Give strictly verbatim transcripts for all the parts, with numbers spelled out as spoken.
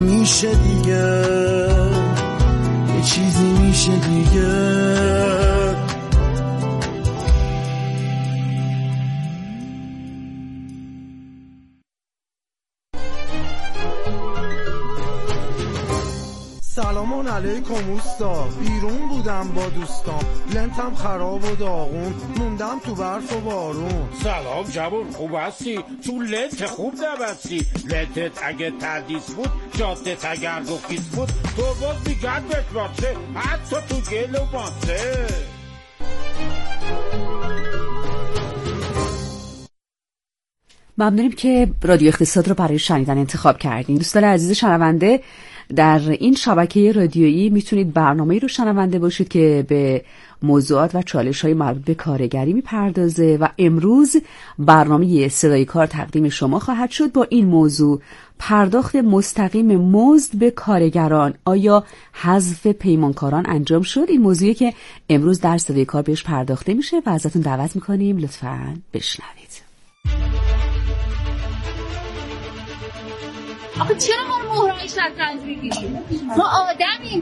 میشه دیگه یه چیزی میشه دیگه. سلام علیکم اوستا، بیرون بودم با دوستام، لنتم خراب و داغون، موندم تو برف و بارون. سلام جوون، خوب هستی؟ تو لنت خوب نبستی. لنتت اگه تردیس بود، جادت اگر گفیز بود، تو باز میگرد بشماسه، حتی تو گل و ماسه. ممنونیم که رادیو اقتصاد رو برای شنیدن انتخاب کردین. دوستان عزیز شنونده، در این شبکه رادیویی میتونید برنامه‌ای رو شنونده باشید که به موضوعات و چالش‌های مربوط به کارگری میپردازه و امروز برنامه صدای کار تقدیم شما خواهد شد با این موضوع: پرداخت مستقیم مزد به کارگران، آیا حذف پیمانکاران انجام شد؟ این موضوعی که امروز در صدای کار بهش پرداخته میشه و ازتون دعوت میکنیم لطفاً بشنوید. آخه چرا ما رو مهرهای شطرنج میگیریم؟ ما آدمیم.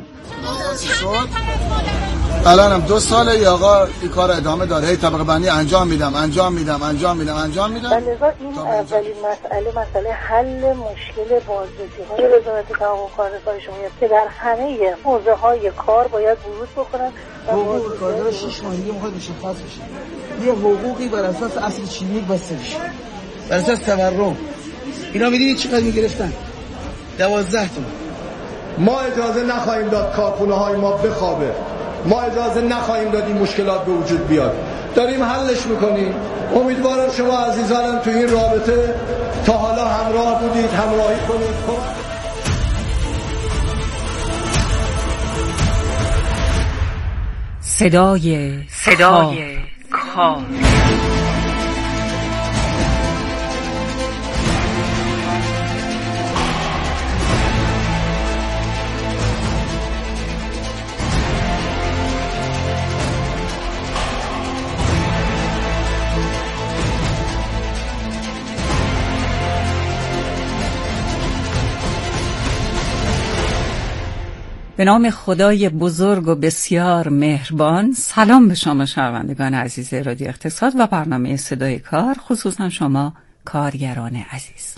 الانم دو ساله یا آقا این کار ادامه داره، هی طبقه بندی انجام میدم انجام میدم انجام میدم انجام میدم. لذا این اولین مسئله مسئله حل مشکل بازرسی های وزارت تمام کار رسانه شماست که در همه حوزه های کار باید ورود بکنن. حقوق کارگر شش ماه دیگه میخواد مشخص بشه. یه حقوقی بر اساس اصل چینی بسته بشه، بر اساس تورم. اینا میدونید چقدر میگرفتن؟ دوازده تومن. ما اجازه نخواهیم داد کارخونه های ما بخوابه، ما اجازه نخواهیم داد این مشکلات به وجود بیاد، داریم حلش میکنیم. امیدوارم شما عزیزانم تو این رابطه تا حالا همراه بودید، همراهی کنید. صدای صدای کار. به نام خدای بزرگ و بسیار مهربان، سلام به شما شنوندگان عزیز رادیو اقتصاد و برنامه صدای کار، خصوصا شما کارگران عزیز.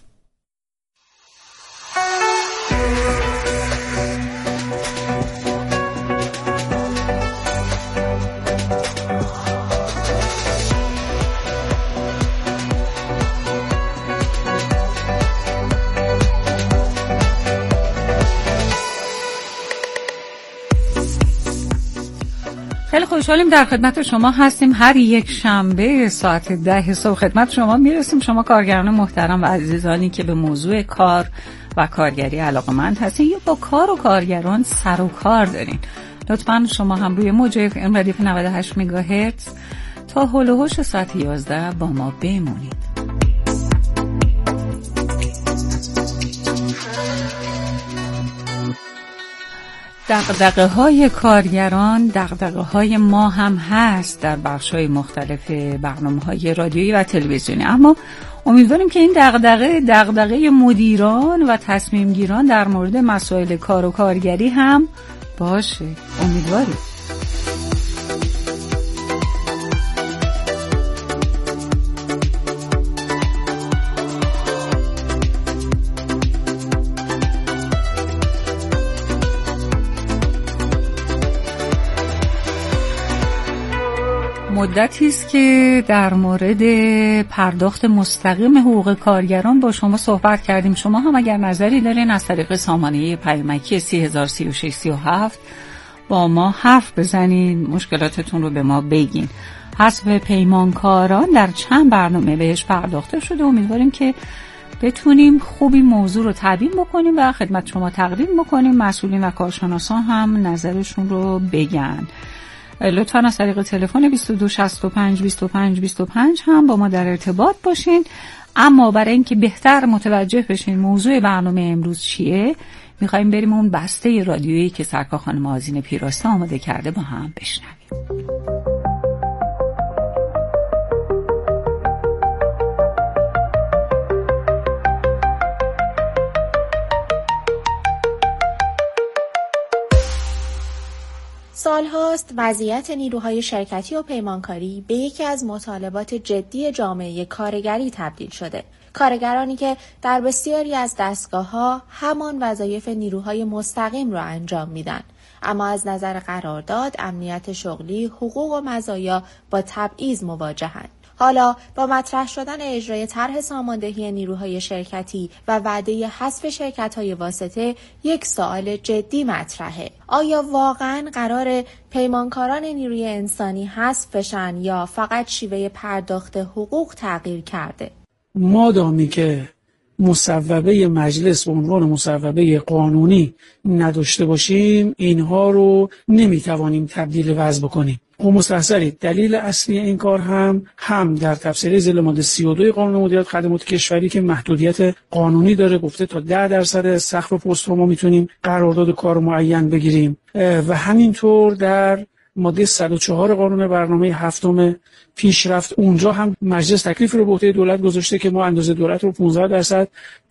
خیلی خوشحالیم در خدمت شما هستیم. هر یک شنبه ساعت ده صبح خدمت شما میرسیم. شما کارگران محترم و عزیزانی که به موضوع کار و کارگری علاقه‌مند هستین یا با کار و کارگران سر و کار دارین، لطفاً شما هم روی موج اف ام ردیف نود و هشت مگاهرتز تا هول و هوش ساعت یازده با ما بمونید. دغدغه های کارگران دغدغه های ما هم هست در بخش های مختلف برنامه های رادیویی و تلویزیونی، اما امیدواریم که این دغدغه دغدغه مدیران و تصمیم گیران در مورد مسائل کار و کارگری هم باشه. امیدواریم. مدتی است که در مورد پرداخت مستقیم حقوق کارگران با شما صحبت کردیم. شما هم اگر نظری دارین از طریق سامانه پیامکی سی هزار سی و شش سی و هفت با ما حرف بزنین، مشکلاتتون رو به ما بگین. حذف پیمانکاران در چند برنامه بهش پرداخته شده. امیدواریم که بتونیم خوبی موضوع رو تبیین بکنیم و خدمت شما تقدیم بکنیم. مسئولین و کارشناسان هم نظرشون رو بگن. لطفاً از طریق تلفن بیست و دو شصت و پنج بیست و پنج بیست و پنج هم با ما در ارتباط باشین. اما برای اینکه بهتر متوجه بشین موضوع برنامه امروز چیه، میخوایم بریم اون بسته رادیویی که سرکار خانم آذین پیراسته آماده کرده با هم بشنویم. سالهاست وضعیت نیروهای شرکتی و پیمانکاری به یکی از مطالبات جدی جامعه کارگری تبدیل شده. کارگرانی که در بسیاری از دستگاه‌ها همان وظایف نیروهای مستقیم را انجام میدن، اما از نظر قرارداد، امنیت شغلی، حقوق و مزایا با تبعیض مواجهند. حالا با مطرح شدن اجرای طرح ساماندهی نیروهای شرکتی و وعده حذف شرکت‌های واسطه، یک سوال جدی مطرحه. آیا واقعاً قرار پیمانکاران نیروی انسانی حذف بشن یا فقط شیوه پرداخت حقوق تغییر کرده؟ مادامی که مصوبه مجلس به عنوان مصوبه قانونی نداشته باشیم، اینها رو نمیتوانیم تبدیل وضع بکنیم. خب مستحضرید دلیل اصلی این کار هم هم در تفسیر ذیل ماده سی و دو قانون مدیریت خدمات کشوری که محدودیت قانونی داره، گفته تا ده درصد سقف پست رو ما میتونیم قرارداد کار معین بگیریم، و همینطور در ماده صد و چهار قانون برنامه هفتم پیشرفت، اونجا هم مجلس تکلیف رو به عهده دولت گذاشته که ما اندازه دولت رو پانزده درصد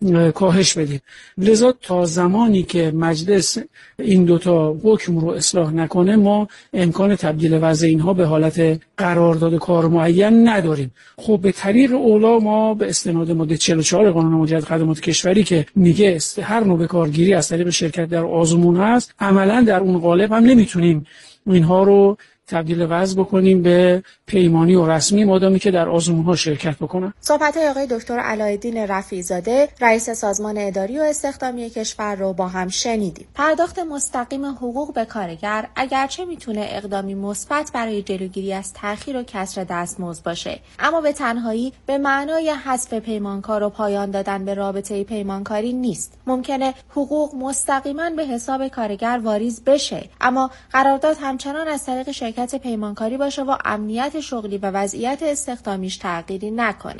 کاهش بدیم. لذا تا زمانی که مجلس این دوتا حکم رو اصلاح نکنه، ما امکان تبدیل وضع اینها به حالت قرارداد کار معین نداریم. خب به طریق اولا ما به استناد ماده چهل و چهار قانون مدیریت خدمات کشوری که میگه هر نوع به کارگیری از طریق شرکت در آزمون هست، عملا در اون قالب هم نمیتونیم اینها رو تبدیل وضع بکنیم به پیمانی و رسمی، مادامی که در آزمون‌ها شرکت بکنن. صحبت‌های آقای دکتر علایالدین رفیع‌زاده، رئیس سازمان اداری و استخدامی کشور رو با هم شنیدیم. پرداخت مستقیم حقوق به کارگر اگرچه میتونه اقدامی مثبت برای جلوگیری از تأخیر و کسر دستمزد باشه، اما به تنهایی به معنای حذف پیمانکار و پایان دادن به رابطه پیمانکاری نیست. ممکنه حقوق مستقیما به حساب کارگر واریز بشه، اما قرارداد همچنان از طریق شرکت پیمانکاری باشه و امنیت شغلی و وضعیت استخدامیش تغییری نکنه.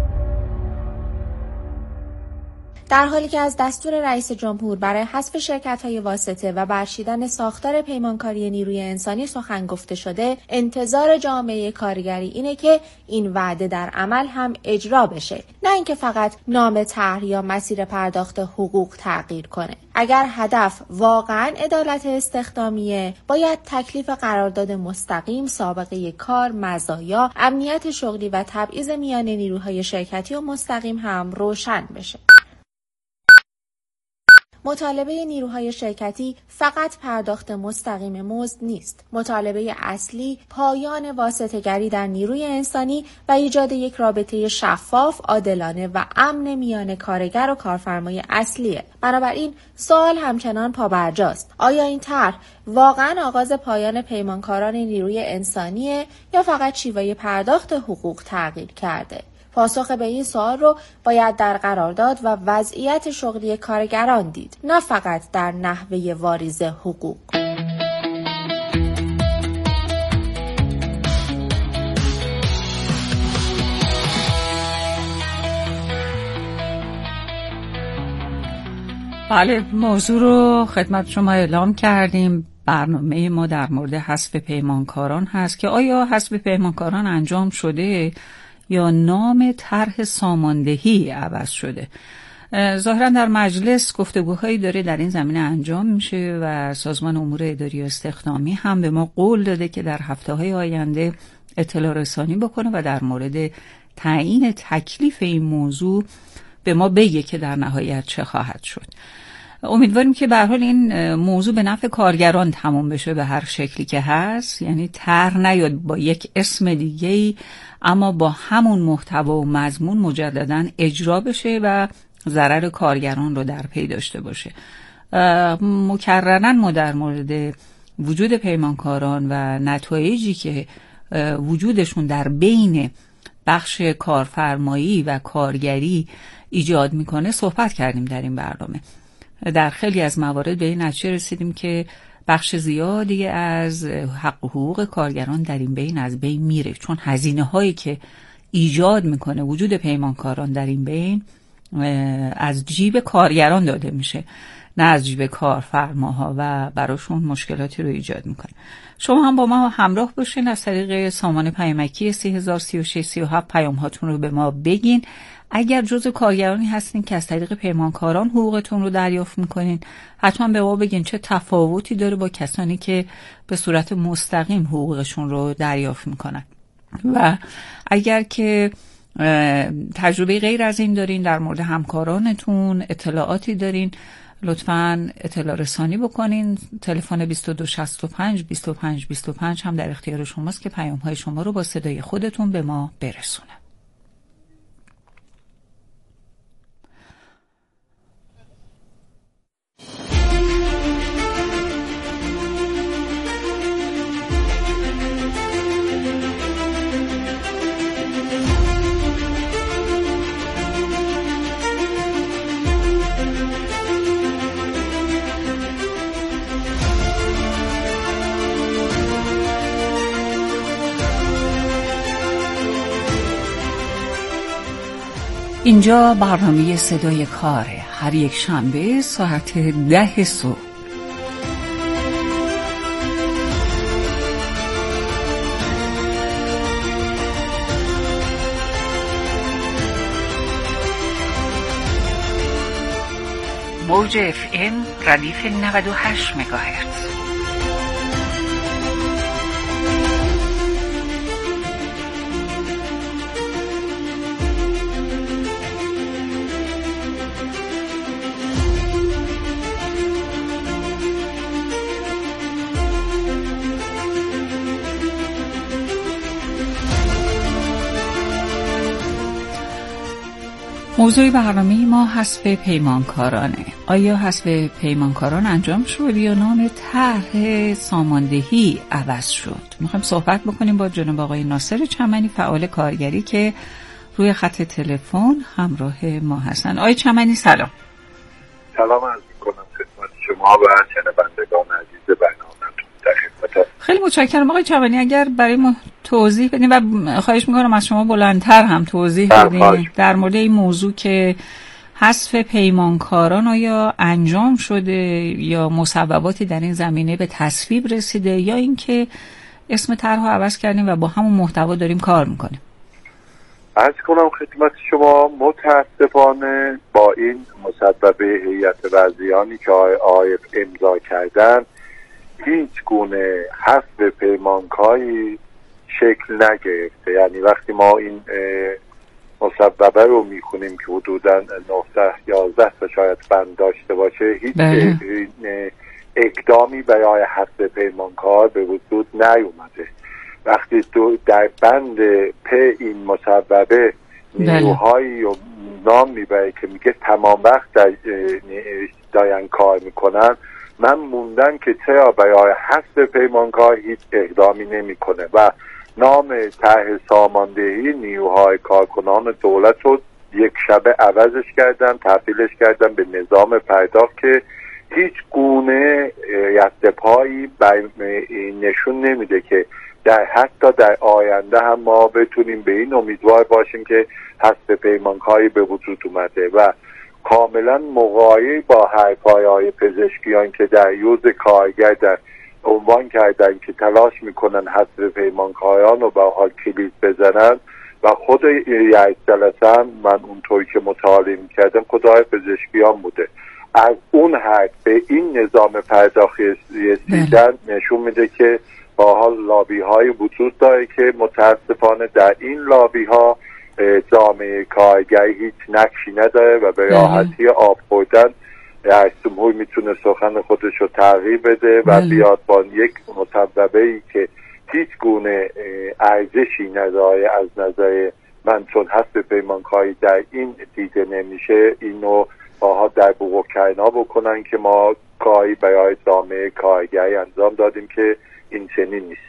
در حالی که از دستور رئیس جمهور برای حذف شرکت‌های واسطه و برچیدن ساختار پیمانکاری نیروی انسانی سخن گفته شده، انتظار جامعه کارگری اینه که این وعده در عمل هم اجرا بشه، نه اینکه فقط نام طرح یا مسیر پرداخت حقوق تغییر کنه. اگر هدف واقعاً عدالت استخدامیه، باید تکلیف قرارداد مستقیم، سابقه کار، مزایا، امنیت شغلی و تبعیض میان نیروهای شرکتی و مستقیم هم روشن بشه. مطالبه نیروهای شرکتی فقط پرداخت مستقیم مزد نیست. مطالبه اصلی پایان واسطه‌گری در نیروی انسانی و ایجاد یک رابطه شفاف، عادلانه و امن میان کارگر و کارفرمای اصلیه. بنابراین سوال همچنان پابرجاست: آیا این طرح واقعا آغاز پایان پیمانکاران نیروی انسانیه یا فقط شیوه پرداخت حقوق تغییر کرده؟ پاسخ به این سوال رو باید در قرارداد و وضعیت شغلی کارگران دید، نه فقط در نحوه واریز حقوق. بله، موضوع رو خدمت شما اعلام کردیم. برنامه ما در مورد حذف پیمانکاران هست که آیا حذف پیمانکاران انجام شده یا نام طرح ساماندهی عوض شده. ظاهرا در مجلس گفتگوهایی داره در این زمینه انجام میشه و سازمان امور اداری و استخدامی هم به ما قول داده که در هفته‌های آینده اطلاع رسانی بکنه و در مورد تعیین تکلیف این موضوع به ما بگه که در نهایت چه خواهد شد. امیدواریم که به هر حال این موضوع به نفع کارگران تمام بشه به هر شکلی که هست، یعنی طرح نیاد با یک اسم دیگه‌ای اما با همون محتوا و مضمون مجدداً اجرا بشه و ضرر کارگران رو در پی داشته باشه. مکرراً ما در مورد وجود پیمانکاران و نتایجی که وجودشون در بین بخش کارفرمایی و کارگری ایجاد میکنه صحبت کردیم در این برنامه. در خیلی از موارد به این نتیجه رسیدیم که بخش زیادی از حق و حقوق کارگران در این بین از بین میره، چون هزینه هایی که ایجاد میکنه وجود پیمانکاران در این بین از جیب کارگران داده میشه، نه از جیب کارفرماها و براشون مشکلاتی رو ایجاد میکنه. شما هم با ما همراه باشین، از طریق سامان پیامکی سه هزار و سی و شش سی و هفت پیام هاتون رو به ما بگین. اگر جزء کارگرانی هستین که از طریق پیمانکاران حقوقتون رو دریافت میکنین، حتما به ما بگین چه تفاوتی داره با کسانی که به صورت مستقیم حقوقشون رو دریافت میکنن. و اگر که تجربه غیر از این دارین، در مورد همکارانتون اطلاعاتی دارین، لطفاً اطلاع رسانی بکنین. تلفن بیست و دو شصت و پنج بیست و پنج بیست و پنج هم در اختیار شماست که پیام های شما رو با صدای خودتون به ما برسونه. اینجا برنامه صدای کاره، هر یک شنبه ساعت ده صبح. موج اف ام ردیف نود و هشت مگاهرتز. موضوع برنامه ما حذف پیمانکارانه. آیا حذف پیمانکاران انجام شد یا نام طرح ساماندهی عوض شد؟ میخوایم صحبت بکنیم با جناب آقای ناصر چمنی، فعال کارگری که روی خط تلفن همراه ما هستن. آقای چمنی سلام. سلام عرض میکنم خدمت شما و شنوندگان عزیز برنامه‌تون. در خدمت. خیلی متشکرم آقای چمنی. اگر برای ما توضیح بدین و خواهش میکنم از شما بلندتر هم توضیح بدین در مورد این موضوع که حذف پیمانکاران آیا انجام شده یا مصوباتی در این زمینه به تصویب رسیده یا اینکه اسم طرح رو عوض کردیم و با همون محتوا داریم کار میکنیم. عرض کنم خدمت شما متاسفانه با این مصوبه هیئت وزیرانی که آقای امضا کردن هیچ گونه حذف پیمانکاری شکل نگرفته. یعنی وقتی ما این مصوبه رو میخونیم که حدوداً نهصد و یازده تا شاید بند داشته باشه، هیچ اقدامی برای حذف پیمانکار به وجود نیومده. وقتی تو در بند پ این مصوبه نیروهایی رو نام میبره که میگه تمام وقت دارن کار میکنن، من موندن که چرا برای حذف پیمانکار هیچ اقدامی نمیکنه و نام طرح ساماندهی نیروهای کارکنان دولت رو یک شبه عوضش کردن، تبدیلش کردن به نظام پرداخت که هیچ گونه رد-پایی نشون نمیده که در حتی در آینده هم ما بتونیم به این امیدوار باشیم که حذف پیمانکاری به وجود اومده و کاملا مغایر با حرفهای های پزشکیان که در یوز کارگر در عنوان کردن که تلاش میکنن حذف پیمانکاران رو به حال کلید بزنن و خود رئیس جلسه هم من اونطوری که مطالعه میکردم خدای پزشکیان بوده. از اون حد به این نظام پرداختی رسیدن نشون میده که با حال لابی های وجود داره که متاسفانه در این لابی ها جامعه کارگری هیچ نقشی نداره و به راحتی آب خوردن رئیس جمهور میتونه سخن خودش رو تغییر بده و بیاد با یک مصوبه‌ای که هیچ گونه ارزشی نداره از نظر من، چون حذف پیمانکاری در این دیده نمیشه، اینو باها در بوقوکرنا بکنن که ما کاری برای جامعه کارگری انجام دادیم که این چنین نیست.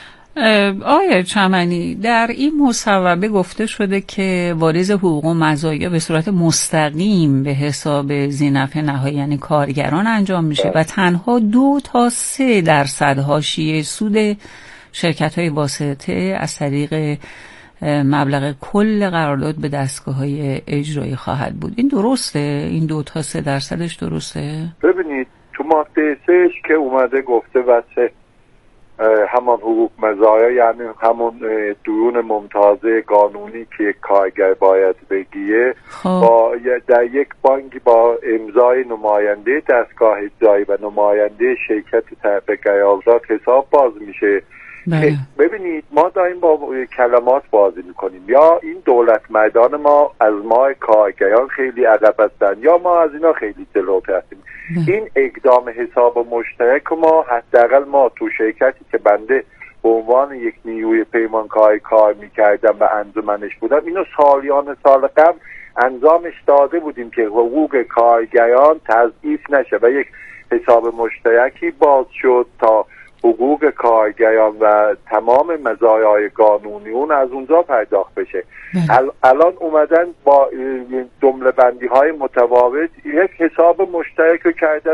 آقای چمنی، در این مصوبه گفته شده که واریز حقوق و مزایا به صورت مستقیم به حساب ذی‌نفع نهایی یعنی کارگران انجام میشه و تنها دو تا سه درصد حاشیه سود شرکت‌های واسطه از طریق مبلغ کل قرارداد به دستگاه‌های اجرایی خواهد بود. این درسته؟ این دو تا سه درصدش درسته؟ ببینید تو ماده سهش که اومده گفته واسه همان حقوق مزایا، یعنی همون درون ممتازه قانونی که کارگر باید بگیره، با در یک بانک با امضای نماینده دستگاه اجرایی و نماینده شرکت طرف قرارداد حساب باز میشه. بله. ببینید ما داریم با کلمات بازی میکنیم، یا این دولت مردان ما از ما کارگران خیلی عقب هستن یا ما از اینا خیلی جلوتر هستیم. این اقدام حساب مشترک ما حداقل ما تو شرکتی که بنده به عنوان یک نیروی پیمانکاری کار میکردم و انجمنش بودم، اینو سالیان سال قبل انجامش داده بودیم که حقوق کارگران تضعیف نشه و یک حساب مشترکی باز شد تا حقوق کارگران و تمام مزایای قانونی اون از اونجا پرداخت بشه. الان اومدن با جمله بندی های متفاوت یک حساب مشترک رو کردن،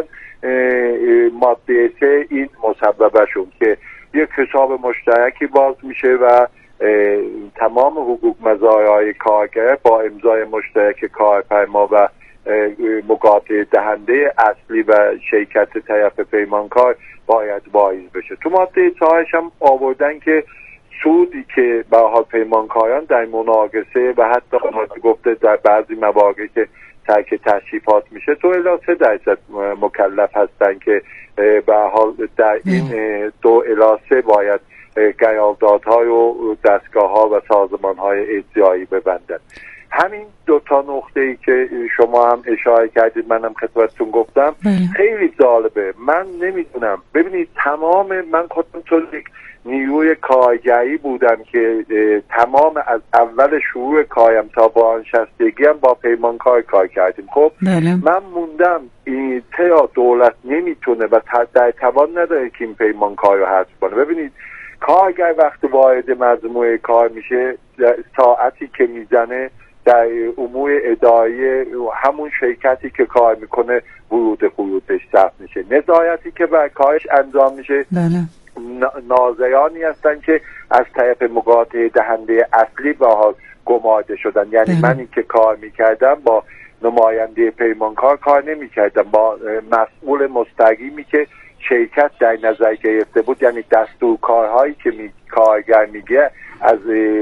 ماده سه این مسببه شون که یک حساب مشترکی باز میشه و تمام حقوق مزایای کارگر با امضای مشترک کارفرما و مقاطع دهنده اصلی و شرکت طرف پیمانکار باید واعظ بشه. تو ماده چهارش هم آوردن که سودی که به حال پیمانکاران در مناقصه و حتی گفته در بعضی مواقع که ترک تشریفات میشه تو الی سه درصد مکلف هستن که به حال در این دو الی سه باید قراردادهای و دستگاه‌ها و سازمان‌های اجرایی ببندن. همین دو تا نقطه ای که شما هم اشاره کردید منم خدمتتون گفتم خیلی جالبه. من نمیدونم، ببینید تمام من خودم تو یک نیروی کارگری بودم که تمام از اول شروع کارم تا بازنشستگی هم با پیمانکار کار کردیم. خب بله. من موندم چرا دولت نمیتونه و در توان نداره که این پیمانکار رو حذف کنه. ببینید کارگر وقتی وارد مجموعه کار میشه ساعتی که میزنه در امور اداری همون شرکتی که کار میکنه ورود خروجش ثبت میشه، نظارتی که بر کارش انجام میشه بله. ناظرانی هستن که از طرف مقاطع دهنده اصلی با گمارده شدن، یعنی بله. من این که کار میکردم با نماینده پیمانکار کار نمیکردم، با مسئول مستقیمی که شرکت در نظر گرفته بود، یعنی دستورکارهایی که می کارگر میگه از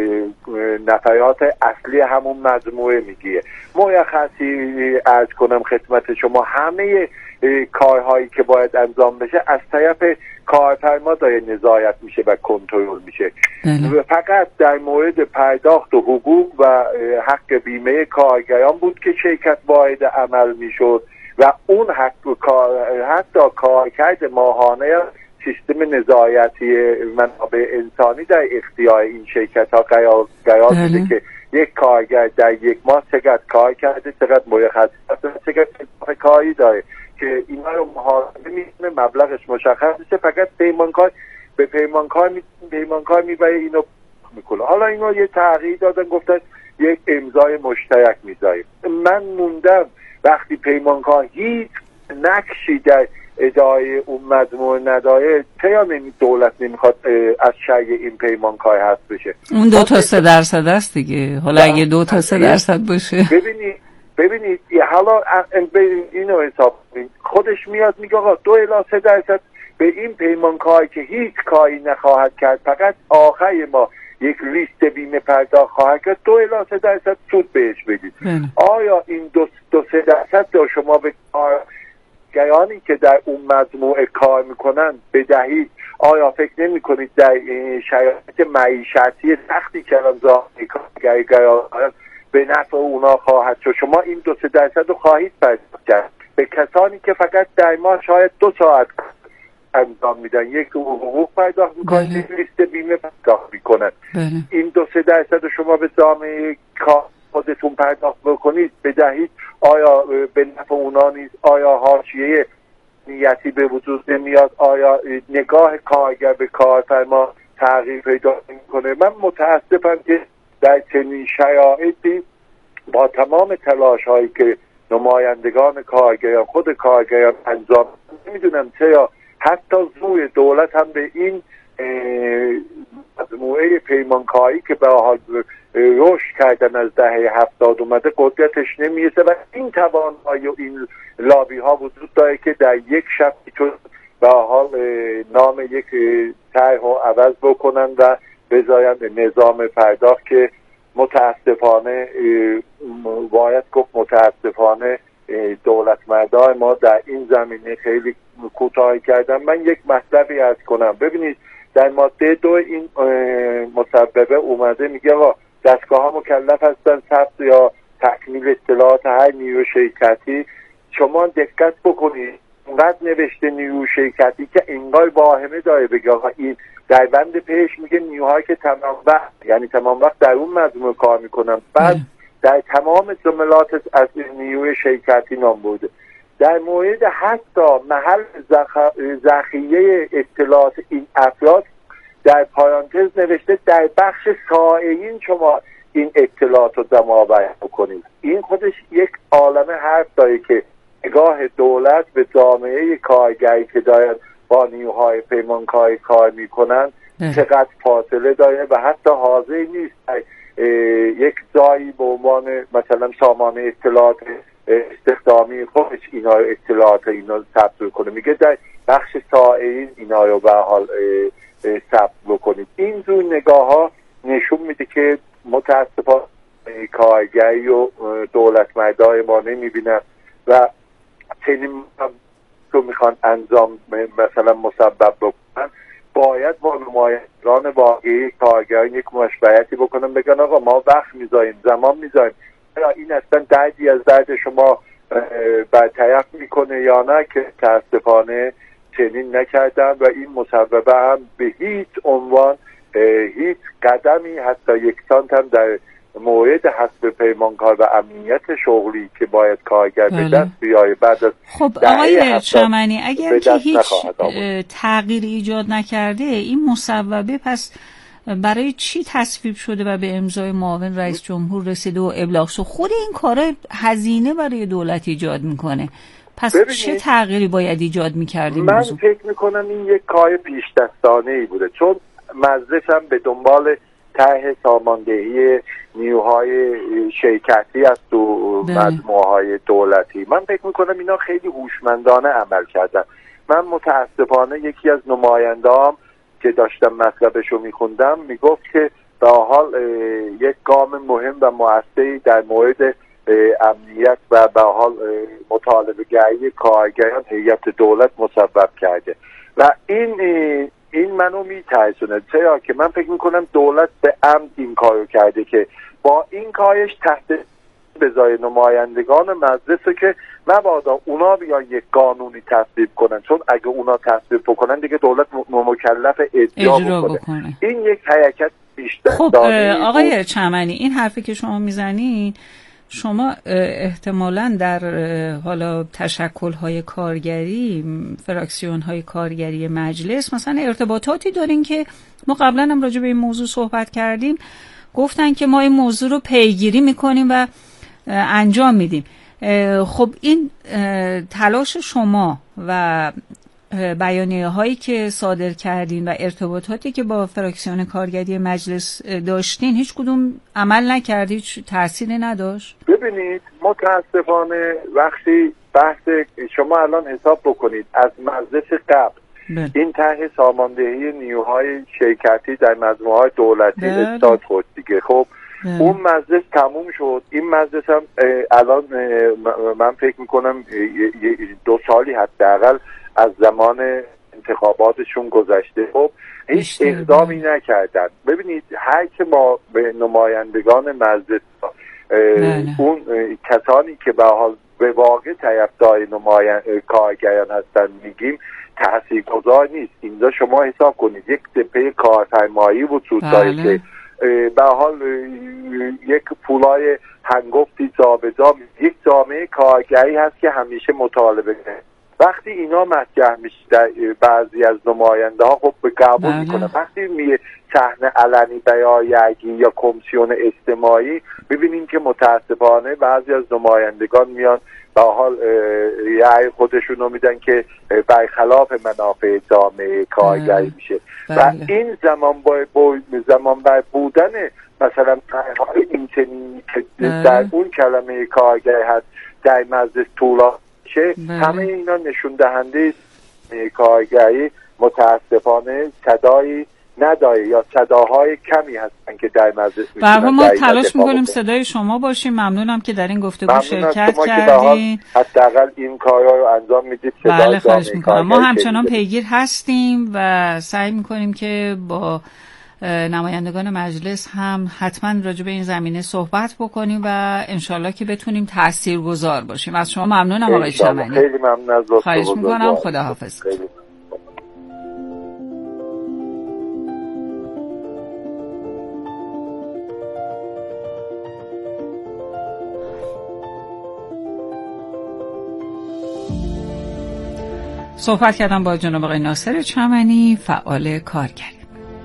نفرات اصلی همون مجموعه میگیه. مرخصی عرض کنم خدمت شما همه کارهایی که باید انجام بشه از طرف کارفرما داره نظارت میشه و کنترل میشه. فقط در مورد پرداخت و حقوق و حق بیمه کارگران بود که شرکت وارد عمل میشد و اون حق کار حتی کارکرد ماهانه سیستم نظارتی منابع انسانی در اختیار این شرکت ها قرار قرار میده که یک کارگر در یک ماه چقدر کار کرده، چقدر مرخصی داره، چقدر کاری داره که اینا رو محاسبه میکنه، مبلغش مشخص میشه، فقط پیمانکار به پیمانکار می پیمانکار میبره اینو میکنه. حالا اینو یه تغییر دادن گفتن یک امضای مشترک میذاریم. من موندم وقتی پیمانکار هیچ نقشی در اداره اون مجموعه نداره، چرا نمی دولت نمیخواد از شرع این پیمانکار هست بشه؟ اون دو تا سه درصد است دیگه. حالا اگه دو تا سه درصد باشه ببینید ببینید حالا اینو حساب کنید، خودش میاد میگه آقا دو الی سه درصد به این پیمانکار که هیچ کاری نخواهد کرد، فقط آخر ما یک لیست بیمه پرداخت خواهد کرد، دو الی سه درصد سود بهش بدید. آیا این دو دو سه درصد رو شما به کارگرانی که در اون مجموعه کار میکنن بدهید؟ آیا فکر نمی کنید در شرایط معیشتی سختی که الان ظاهری کارگران به نفع اونا خواهد شد؟ شما این دو سه درصد رو خواهید پرداخت کرد به کسانی که فقط در ماه شاید دو ساعت انجام میدن، یک حقوق پرداخت میکنن، یک لیست بیمه پرداخت میکنن. این دو سه درصد رو شما به جامعه کار خودتون پرداخت بکنید بدهید، آیا به نفع اونا نیست؟ آیا حاشیه نیتی به وجود نمیاد؟ آیا نگاه کارگر به کارفرما تغییر پیدا میکنه؟ من متاسفم که در چنین شرایطی با تمام تلاش هایی که نمایندگان کارگران خود کارگران انجام نمیدونم چرا حتی زور دولت هم به این مجموعه پیمانکاری که به حال رشد کردن از دهه هفتاد اومده قدرتش نمیرسه و این توانایی و این لابی ها وجود داره که در یک شب تو به حال نام یک طرح رو عوض بکنن و بذارن نظام پرداخت که متاسفانه باید گفت متاسفانه دولتمردان ما در این زمینه خیلی کوتاهی کردن. من یک مطلبی عرض کنم. ببینید در ماده دو این مصوبه اومده میگه آقا دستگاه ها مکلف هستن ثبت یا تکمیل اطلاعات هر نیرو شرکتی. شما دقت بکنید اونقدر نوشته نیرو شرکتی که انگار واهمه داره بگه آقا این در بند پیش میگه نیروهایی که تمام وقت یعنی تمام وقت در اون مجموعه کار میکنن. بعد در تمام جملات از نیروی شرکتی نام بوده. در مورد حتی محل ذخیره اطلاعات این افراد در پارانتز نوشته در بخش سایرین شما این اطلاعات رو جمع‌آوری بکنید. این خودش یک عالمه حرف داره که نگاه دولت به جامعه کارگری که دارن با نیروهای پیمانکاری کار میکنن چقدر فاصله داره و حتی حاضر نیست یک جایی به عنوان مثلا سامانه اطلاعات استخدامی خودش اینا رو اطلاعات اینا رو ثبت کنه. میگه در بخش سایرین اینا رو به حال ثبت بکنید. این جور نگاه ها نشون میده که متاسفانه کارگری و دولتمردای ما نمیبینن و چنین رو میخوان انجام مثلا مسبب بکنن. باید با نمایندگان واقعی کارگران یک مشورتی بکنن، بگن آقا ما وقت میذاریم زمان میذاریم، این اصلا دردی از درد شما برطرف میکنه یا نه، که متاسفانه چنین نکردن و این مصوبه هم به هیچ عنوان هیچ قدمی حتی یک سانت هم در مورد حسب پیمانکار و امنیت شغلی که باید کارگر به دست بیاره بعد از خب آقای چمنی اگر که هیچ تغییر ایجاد نکرده این مصوبه پس برای چی تصویب شده و به امضای معاون رئیس جمهور رسیده و ابلاغ شد؟ خود این کارا هزینه برای دولت ایجاد میکنه، پس ببینید. چه تغییری باید ایجاد میکردیم؟ من موضوع؟ فکر میکنم این یک کار پیش دستانه ای بوده، چون مجلس هم به دنبال طرح ساماندهی نیروهای شرکتی است تو مجموعه های دولتی. من فکر میکنم اینا خیلی هوشمندانه عمل کردن. من متاسفانه یکی از نماینده‌ام که داشتم مطلبش رو میخوندم میگفت که به حال یک گام مهم و مؤثری در مورد امنیت و به حال مطالبه گری کارگران هیئت دولت مصوب کرده و این این منو میترسونه. چرا که من فکر میکنم دولت به عمد این کارو کرده که با این کارش تحت بزای نمایندگان مجلس که مبادا اونا بیان یک قانونی تصویب کنن، چون اگه اونا تصویب بکنن دیگه دولت مکلف اجرا بکنه. بکنه این یک حرکت بیشتر. خب آقای چمنی این حرفی که شما میزنین، شما احتمالاً در حالا تشکل‌های کارگری، فراکسیون‌های کارگری مجلس مثلا ارتباطاتی دارین که ما قبلا هم راجع به این موضوع صحبت کردیم، گفتن که ما این موضوع رو پیگیری میکنیم و انجام میدیم. خب این تلاش شما و بیانیه هایی که صادر کردین و ارتباطاتی که با فراکسیون کارگری مجلس داشتین هیچ کدوم عمل نکرد، هیچ تأثیری نداشت؟ ببینید متاسفانه وقتی بحث شما الان حساب بکنید از مجلس قبل بل. این طرح ساماندهی نیروهای شرکتی در مجموعه‌های دولتی استاد خود دیگه. خب بل. اون مجلس تموم شد. این مجلس هم الان من فکر میکنم دو سالی حداقل از زمان انتخاباتشون گذشته. خب هیچ اقدامی نکردن. ببینید هر که ما به نمایندگان مجلس اون کسانی که به حال به واقع طرفدار نمایند کارگران هستن میگیم تاثیرگذار نیست. اینجا شما حساب کنید یک تپه کارفرمایی وجود داره که به حال یک پولای هنگفتی جابجا، یک جامعه کارگری هست که همیشه مطالبه کنه. وقتی اینا مطرح میشه در بعضی از نماینده ها خب به قبول میکنه. وقتی میه صحنه علنی بیانیه‌گی یا کمیسیون اجتماعی ببینیم که متاسفانه بعضی از نمایندگان میان به حال رأی خودشون رو میدن که برخلاف منافع جامعه کارگری میشه و این زمان با زمان بر بودن مثلا این چنینی که در اون کلمه کارگر هست در مجلس طولا چه همه اینا نشون دهنده جامعه کارگری متاسفانه صدایی نداره یا صداهای کمی هستن که در مجلس میتونن. ما تلاش میکنیم صدای شما باشیم. ممنونم که در این گفتگو شرکت کردین. حداقل این کارها رو انجام میدید. بله خواهش میکنم. ما همچنان پیگیر هستیم و سعی میکنیم که با نمایندگان مجلس هم حتما راجع به این زمینه صحبت بکنیم و انشالله که بتونیم تاثیرگذار باشیم. از شما ممنونم آقای چمنی. خیلی ممنون از لطف. خواهش میکنم. خداحافظ. صحبت کردم با جناب آقای ناصر چمنی، فعال کارگری.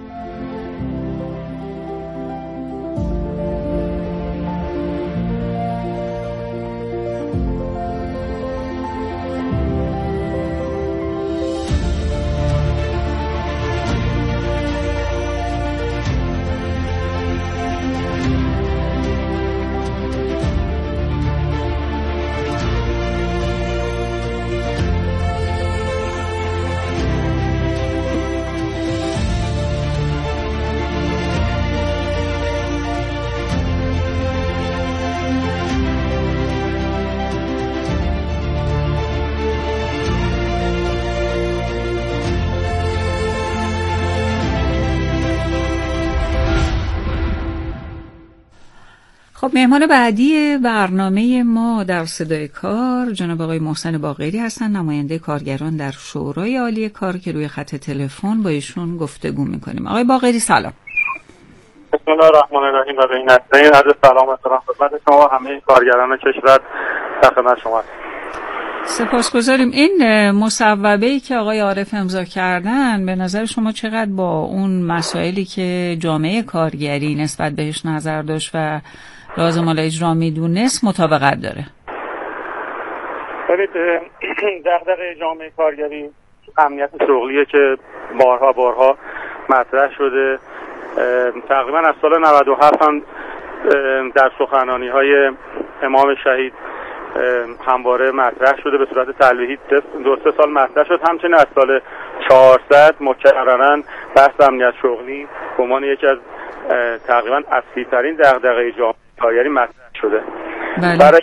خب مهمان بعدی برنامه ما در صدای کار جناب آقای محسن باقری هستن، نماینده کارگران در شورای عالی کار که روی خط تلفن با ایشون گفتگو میکنیم. آقای باقری سلام. بسم الله الرحمن الرحیم. و به این نستعین. عرض سلام و احترام خدمت شما همه کارگران کشور در خدمت شما. سپاسگزاریم. این مصوبه‌ای که آقای عارف امضا کردن به نظر شما چقدر با اون مسائلی که جامعه کارگری نسبت بهش نظر داشت و لازم الاجرا میدونست مطابقت داره؟ ببینید دغدغه جامعه کارگری امنیت شغلیه که بارها بارها مطرح شده. تقریبا از سال نود و هفت هم در سخنرانی‌های امام شهید همواره مطرح شده، به صورت تلویحی دو سه سال مطرح شد. همچنین از سال چهارصد مکررن بحث امنیت شغلی به عنوان یکی از تقریبا اصلی ترین دغدغه جامعه کارگری مطرح شده. بله. برای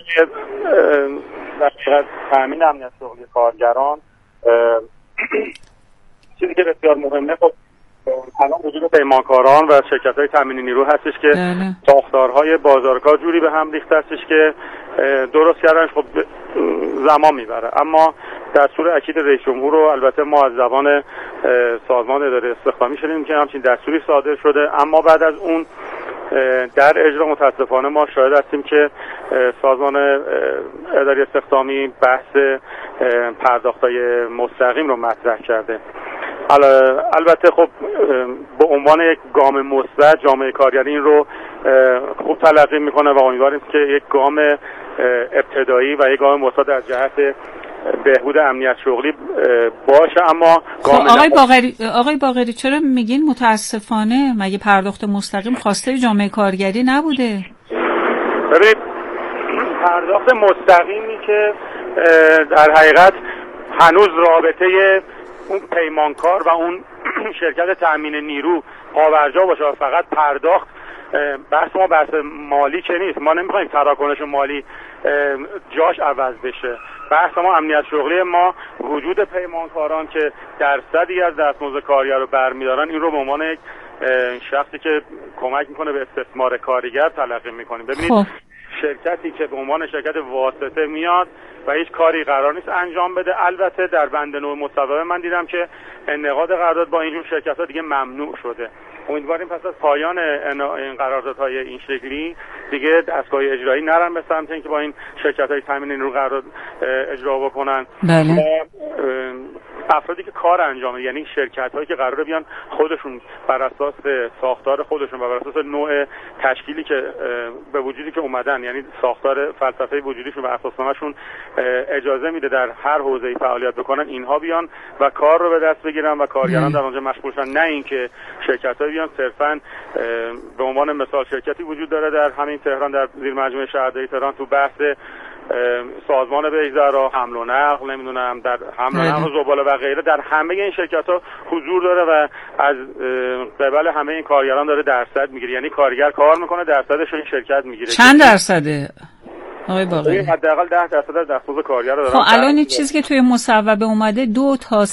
در تامین امنیت شغلی کارگران چیزی که بسیار مهمه خب الان وجود پیمانکاران و شرکت‌های تامین نیرو هستش که بله. ساختارهای بازارکار جوری به هم ریخته هستش که درست کردنش خب زمان میبره، اما دستور اکید رئیس جمهور رو البته ما از زبان سازمان اداره استخدامی شنیدیم که همچین دستوری صادر شده، اما بعد از اون در اجرا متاسفانه ما شاهد هستیم که سازمان اداره استخدامی بحث پرداخت‌های مستقیم رو مطرح کرده. البته خب به عنوان یک گام مثبت جامعه کارگری این رو خوب تلقی میکنه و امیدواریم که یک گام ابتدایی و یک گام مثبت در جهت بهبود امنیت شغلی باشه. اما خب آقای باقری آقای باقری چرا میگین متاسفانه؟ مگه پرداخت مستقیم خواسته جامعه کارگری نبوده؟ ببینید پرداخت مستقیمی که در حقیقت هنوز رابطه اون پیمانکار و اون شرکت تأمین نیرو پاورجا باشه و فقط پرداخت، بحث ما بحث مالی که نیست. ما نمیخوایم تراکنش مالی جاش عوض بشه. بحث ما امنیت شغلی ما وجود پیمانکاران که درصدی از دستمزد کارگر رو برمیدارن، این رو به عنوان یک شخصی که کمک میکنه به استثمار کارگر تلقی میکنیم. ببینید خب. شرکتی که به عنوان شرکت واسطه میاد و هیچ کاری قرار نیست انجام بده. البته در بند نوع مصوبه من دیدم که انعقاد قرارداد با اینجور شرکت‌ها دیگه ممنوع شده. امیدواریم پس از پایان این قراردادهای این شکلی دیگه دستگاه اجرایی نرن به سمت اینکه با این شرکت‌های تامین نیرو قرارداد اجرا بکنن. بله. افرادی که کار انجام، یعنی شرکت‌هایی که قراره بیان خودشون بر اساس ساختار خودشون و بر اساس نوع تشکیلی که به وجودی که اومدن، یعنی ساختار فلسفه وجودیشون و اساسنامه‌شون اجازه میده در هر حوزه‌ای فعالیت بکنن، اینها بیان و کار رو به دست بگیرن و کارگران در اونجا مشغول شن، نه اینکه شرکت‌ها بیان صرفاً به عنوان مثال شرکتی وجود داره در همین تهران در زیر مجموعه شهرداری تهران تو بحث سازمان بهزرا، حمل و نقل، نمیدونم در حمل و نقل زباله و غیره، در همه این شرکت ها حضور داره و از قبل همه این کارگران داره درصد میگیره. یعنی کارگر کار میکنه، درصدش این شرکت میگیره. چند درصده آقای باقری؟ حداقل ده درصد از دستمزد کارگر رو دارن. خب الان این چیزی که توی مصوبه اومده دو تا